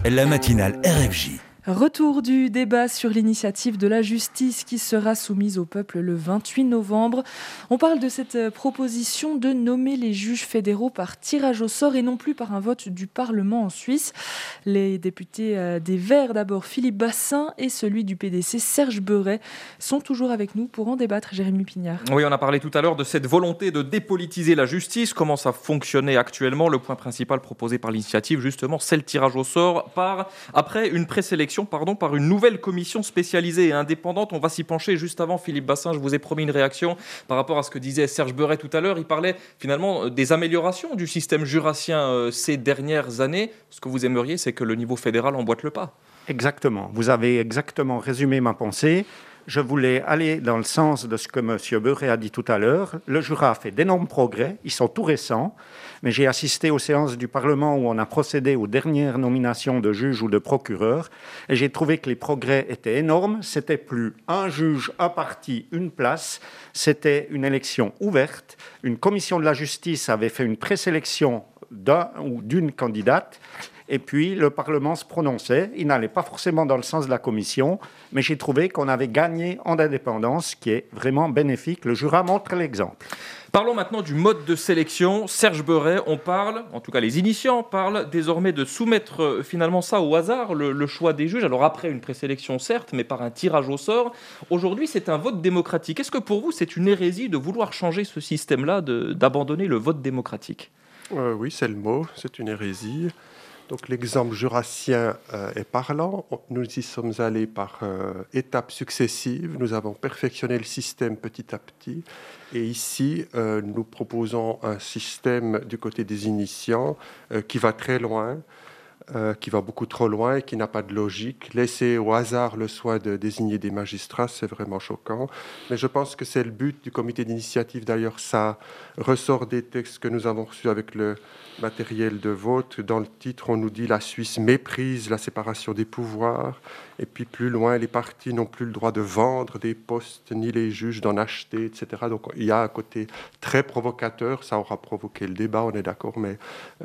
la matinale RFJ. Retour du débat sur l'initiative de la justice qui sera soumise au peuple le 28 novembre. On parle de cette proposition de nommer les juges fédéraux par tirage au sort et non plus par un vote du Parlement en Suisse. Les députés des Verts, d'abord Philippe Bassin, et celui du PDC Serge Beuret, sont toujours avec nous pour en débattre. Jérémy Pignard. Oui, on a parlé tout à l'heure de cette volonté de dépolitiser la justice, comment ça fonctionnait actuellement. Le point principal proposé par l'initiative, justement, c'est le tirage au sort après une présélection par une nouvelle commission spécialisée et indépendante. On va s'y pencher juste avant. Philippe Bassin, je vous ai promis une réaction par rapport à ce que disait Serge Beuret tout à l'heure. Il parlait finalement des améliorations du système jurassien ces dernières années. Ce que vous aimeriez, c'est que le niveau fédéral emboîte le pas. Exactement. Vous avez exactement résumé ma pensée. Je voulais aller dans le sens de ce que M. Beuret a dit tout à l'heure. Le Jura a fait d'énormes progrès, ils sont tout récents, mais j'ai assisté aux séances du Parlement où on a procédé aux dernières nominations de juges ou de procureurs, et j'ai trouvé que les progrès étaient énormes. C'était plus un juge, un parti, une place, c'était une élection ouverte. Une commission de la justice avait fait une présélection d'un ou d'une candidate, et puis le Parlement se prononçait. Il n'allait pas forcément dans le sens de la Commission, mais j'ai trouvé qu'on avait gagné en indépendance, qui est vraiment bénéfique. Le Jura montre l'exemple. Parlons maintenant du mode de sélection. Serge Beuret, on parle, en tout cas les initiants parlent désormais de soumettre finalement ça au hasard, le choix des juges. Alors après une présélection certes, mais par un tirage au sort. Aujourd'hui, c'est un vote démocratique. Est-ce que pour vous, c'est une hérésie de vouloir changer ce système-là, d'abandonner le vote démocratique ? Oui, c'est le mot, c'est une hérésie. Donc l'exemple jurassien est parlant. Nous y sommes allés par étapes successives. Nous avons perfectionné le système petit à petit. Et ici, nous proposons un système du côté des initiants qui va très loin, qui va beaucoup trop loin et qui n'a pas de logique. Laisser au hasard le soin de désigner des magistrats, c'est vraiment choquant. Mais je pense que c'est le but du comité d'initiative. D'ailleurs, ça ressort des textes que nous avons reçus avec le matériel de vote. Dans le titre, on nous dit « La Suisse méprise la séparation des pouvoirs ». Et puis plus loin, les partis n'ont plus le droit de vendre des postes, ni les juges d'en acheter, etc. Donc il y a un côté très provocateur. Ça aura provoqué le débat, on est d'accord, mais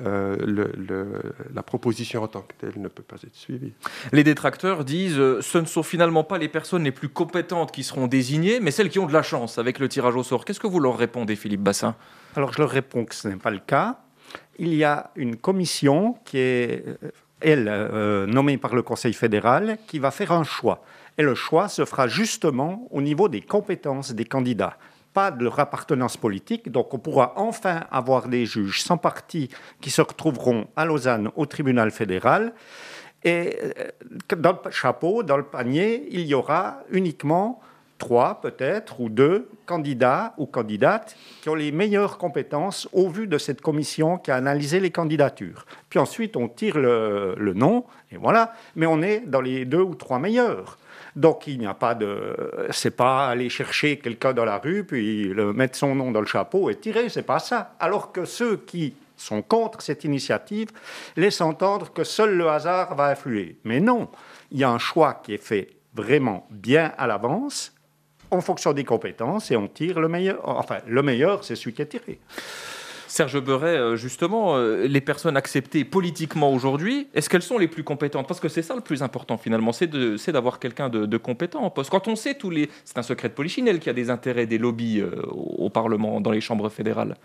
la proposition en tant que telle ne peut pas être suivie. Les détracteurs disent ce ne sont finalement pas les personnes les plus compétentes qui seront désignées, mais celles qui ont de la chance avec le tirage au sort. Qu'est-ce que vous leur répondez, Philippe Bassin ? Alors je leur réponds que ce n'est pas le cas. Il y a une commission qui est, nommée par le Conseil fédéral, qui va faire un choix. Et le choix se fera justement au niveau des compétences des candidats, pas de leur appartenance politique. Donc on pourra enfin avoir des juges sans parti qui se retrouveront à Lausanne au tribunal fédéral. Et dans le chapeau, dans le panier, il y aura uniquement 3 peut-être, ou 2 candidats ou candidates qui ont les meilleures compétences au vu de cette commission qui a analysé les candidatures. Puis ensuite, on tire le nom, et voilà. Mais on est dans les 2 ou 3 meilleurs. Donc, il n'y a pas de... C'est pas aller chercher quelqu'un dans la rue, puis mettre son nom dans le chapeau et tirer, c'est pas ça. Alors que ceux qui sont contre cette initiative laissent entendre que seul le hasard va influer. Mais non, il y a un choix qui est fait vraiment bien à l'avance, en fonction des compétences, et on tire le meilleur. Enfin, le meilleur, c'est celui qui est tiré. Serge Beuret, justement, les personnes acceptées politiquement aujourd'hui, est-ce qu'elles sont les plus compétentes ? Parce que c'est ça le plus important, finalement, c'est d'avoir quelqu'un de compétent en poste. Quand on sait c'est un secret de polichinelle qu'il y a des intérêts, des lobbies au Parlement, dans les chambres fédérales.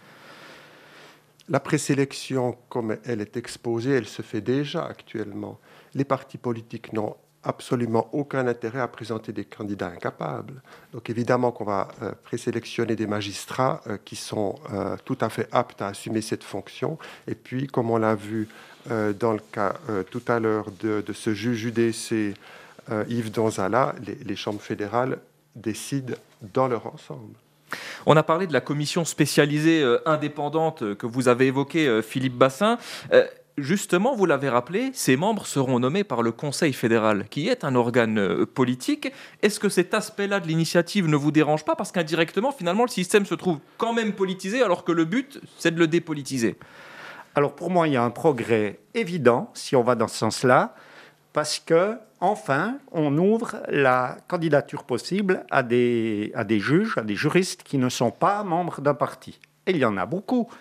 La présélection, comme elle est exposée, elle se fait déjà actuellement. Les partis politiques n'ont absolument aucun intérêt à présenter des candidats incapables. Donc évidemment qu'on va présélectionner des magistrats qui sont tout à fait aptes à assumer cette fonction. Et puis, comme on l'a vu dans le cas tout à l'heure de ce juge UDC Yves Donzala, les chambres fédérales décident dans leur ensemble. On a parlé de la commission spécialisée indépendante que vous avez évoquée, Philippe Bassin. Justement, vous l'avez rappelé, ces membres seront nommés par le Conseil fédéral, qui est un organe politique. Est-ce que cet aspect-là de l'initiative ne vous dérange pas ? Parce qu'indirectement, finalement, le système se trouve quand même politisé, alors que le but, c'est de le dépolitiser. Alors pour moi, il y a un progrès évident, si on va dans ce sens-là, parce que enfin, on ouvre la candidature possible à des juges, à des juristes qui ne sont pas membres d'un parti. Et il y en a beaucoup.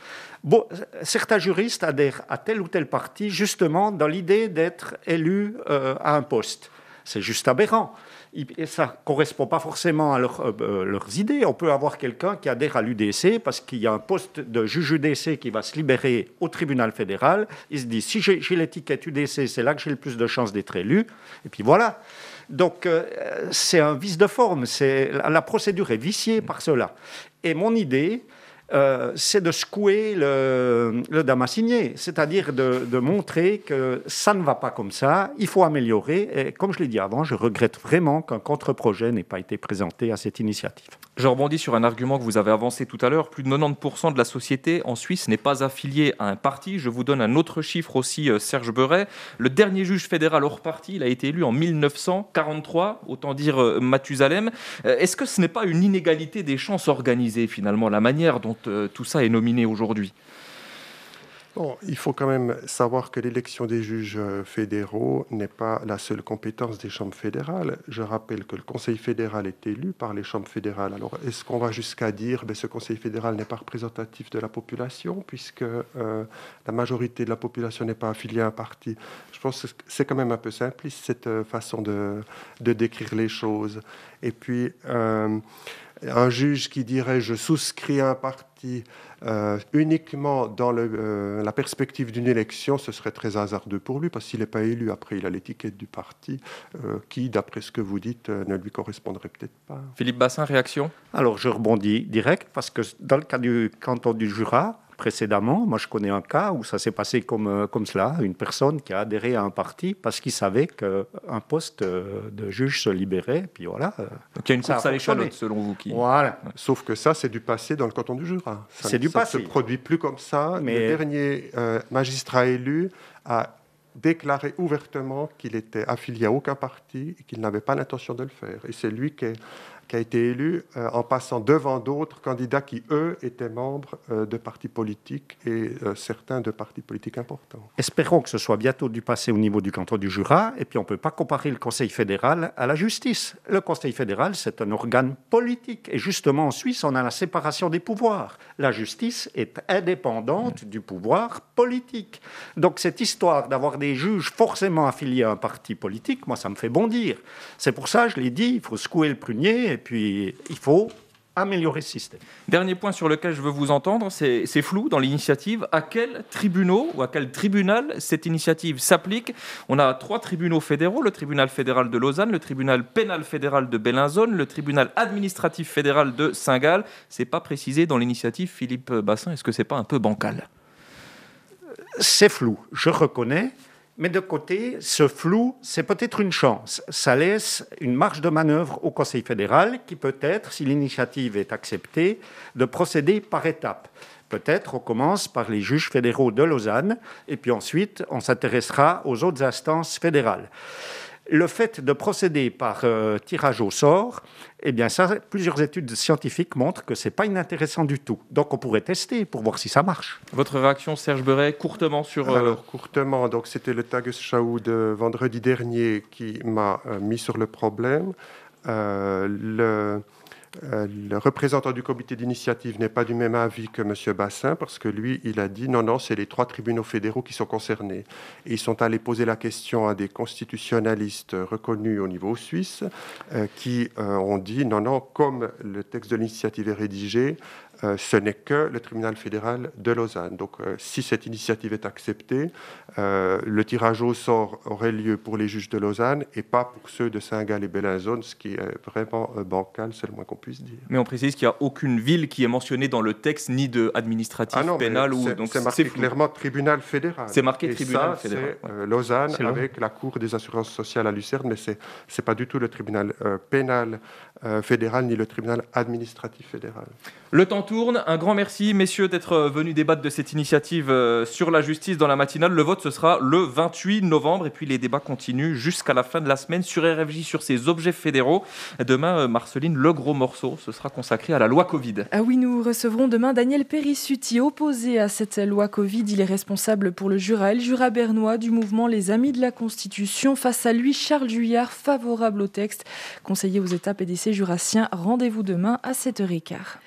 certains juristes adhèrent à tel ou tel parti justement dans l'idée d'être élus à un poste. C'est juste aberrant. Ça ne correspond pas forcément à leurs idées. On peut avoir quelqu'un qui adhère à l'UDC parce qu'il y a un poste de juge UDC qui va se libérer au tribunal fédéral. Il se dit, si j'ai l'étiquette UDC, c'est là que j'ai le plus de chances d'être élu. Et puis voilà. Donc, c'est un vice de forme. La procédure est viciée par cela. Et mon idée, c'est de secouer le damasinier, c'est-à-dire de montrer que ça ne va pas comme ça, il faut améliorer. Et comme je l'ai dit avant, je regrette vraiment qu'un contre-projet n'ait pas été présenté à cette initiative. Je rebondis sur un argument que vous avez avancé tout à l'heure. Plus de 90% de la société en Suisse n'est pas affiliée à un parti. Je vous donne un autre chiffre aussi, Serge Beuret. Le dernier juge fédéral hors parti, il a été élu en 1943, autant dire Mathusalem. Est-ce que ce n'est pas une inégalité des chances organisées, finalement, la manière dont tout ça est nominé aujourd'hui ? Bon, il faut quand même savoir que l'élection des juges fédéraux n'est pas la seule compétence des chambres fédérales. Je rappelle que le Conseil fédéral est élu par les chambres fédérales. Alors, est-ce qu'on va jusqu'à dire que ce Conseil fédéral n'est pas représentatif de la population, puisque la majorité de la population n'est pas affiliée à un parti ? Je pense que c'est quand même un peu simpliste, cette façon de décrire les choses. Et puis, un juge qui dirait « je souscris à un parti » uniquement dans la perspective d'une élection, ce serait très hasardeux pour lui, parce qu'il n'est pas élu. Après, il a l'étiquette du parti, qui, d'après ce que vous dites, ne lui correspondrait peut-être pas. Philippe Bassin, réaction ? Alors, je rebondis direct, parce que dans le cas du canton du Jura, précédemment, moi je connais un cas où ça s'est passé comme cela, une personne qui a adhéré à un parti parce qu'il savait qu'un poste de juge se libérait, puis voilà. Donc il y a une course à l'échalote selon vous qui... Voilà. Sauf que ça, c'est du passé dans le canton du Jura. C'est du passé. Ça ne se produit plus comme ça. Mais... Le dernier magistrat élu a déclaré ouvertement qu'il était affilié à aucun parti et qu'il n'avait pas l'intention de le faire. Et c'est lui qui a été élu en passant devant d'autres candidats qui, eux, étaient membres de partis politiques et certains de partis politiques importants. Espérons que ce soit bientôt du passé au niveau du canton du Jura. Et puis, on ne peut pas comparer le Conseil fédéral à la justice. Le Conseil fédéral, c'est un organe politique. Et justement, en Suisse, on a la séparation des pouvoirs. La justice est indépendante du pouvoir politique. Donc, cette histoire d'avoir des juges forcément affiliés à un parti politique, moi, ça me fait bondir. C'est pour ça, je l'ai dit, il faut secouer le prunier et puis il faut améliorer ce système. Dernier point sur lequel je veux vous entendre, c'est flou dans l'initiative. À quels tribunaux ou à quel tribunal cette initiative s'applique ? On a 3 tribunaux fédéraux, le tribunal fédéral de Lausanne, le tribunal pénal fédéral de Bellinzone, le tribunal administratif fédéral de Saint-Gall. C'est pas précisé dans l'initiative. Philippe Bassin, est-ce que c'est pas un peu bancal ? C'est flou, je reconnais. Mais de côté, ce flou, c'est peut-être une chance. Ça laisse une marge de manœuvre au Conseil fédéral qui peut être, si l'initiative est acceptée, de procéder par étapes. Peut-être on commence par les juges fédéraux de Lausanne et puis ensuite on s'intéressera aux autres instances fédérales. Le fait de procéder par tirage au sort, eh bien ça, plusieurs études scientifiques montrent que ce n'est pas inintéressant du tout. Donc on pourrait tester pour voir si ça marche. Votre réaction, Serge Beuret, courtement sur... Alors, courtement, donc, c'était le Tagesschau de vendredi dernier qui m'a mis sur le problème. Le représentant du comité d'initiative n'est pas du même avis que M. Bassin, parce que lui, il a dit non, c'est les 3 tribunaux fédéraux qui sont concernés. Et ils sont allés poser la question à des constitutionnalistes reconnus au niveau suisse qui ont dit non, comme le texte de l'initiative est rédigé, ce n'est que le tribunal fédéral de Lausanne. Donc, si cette initiative est acceptée, le tirage au sort aurait lieu pour les juges de Lausanne et pas pour ceux de Saint-Gall et Bellinzone, ce qui est vraiment bancal, c'est le moins qu'on puisse dire. Mais on précise qu'il n'y a aucune ville qui est mentionnée dans le texte, ni de administratif, pénal. C'est marqué clairement tribunal fédéral. C'est marqué tribunal fédéral. C'est Lausanne avec la Cour des assurances sociales à Lucerne, mais ce n'est pas du tout le tribunal pénal fédéral ni le tribunal administratif fédéral. Le temps tourne. Un grand merci, messieurs, d'être venus débattre de cette initiative sur la justice dans la matinale. Le vote, ce sera le 28 novembre. Et puis, les débats continuent jusqu'à la fin de la semaine sur RFJ, sur ces objets fédéraux. Demain, Marceline, le gros morceau, ce sera consacré à la loi Covid. Ah oui, nous recevrons demain Daniel Périssuti, opposé à cette loi Covid. Il est responsable pour le Jura et le Jura bernois du mouvement Les Amis de la Constitution. Face à lui, Charles Juillard, favorable au texte. Conseiller aux États PDC jurassiens, rendez-vous demain à 7h15.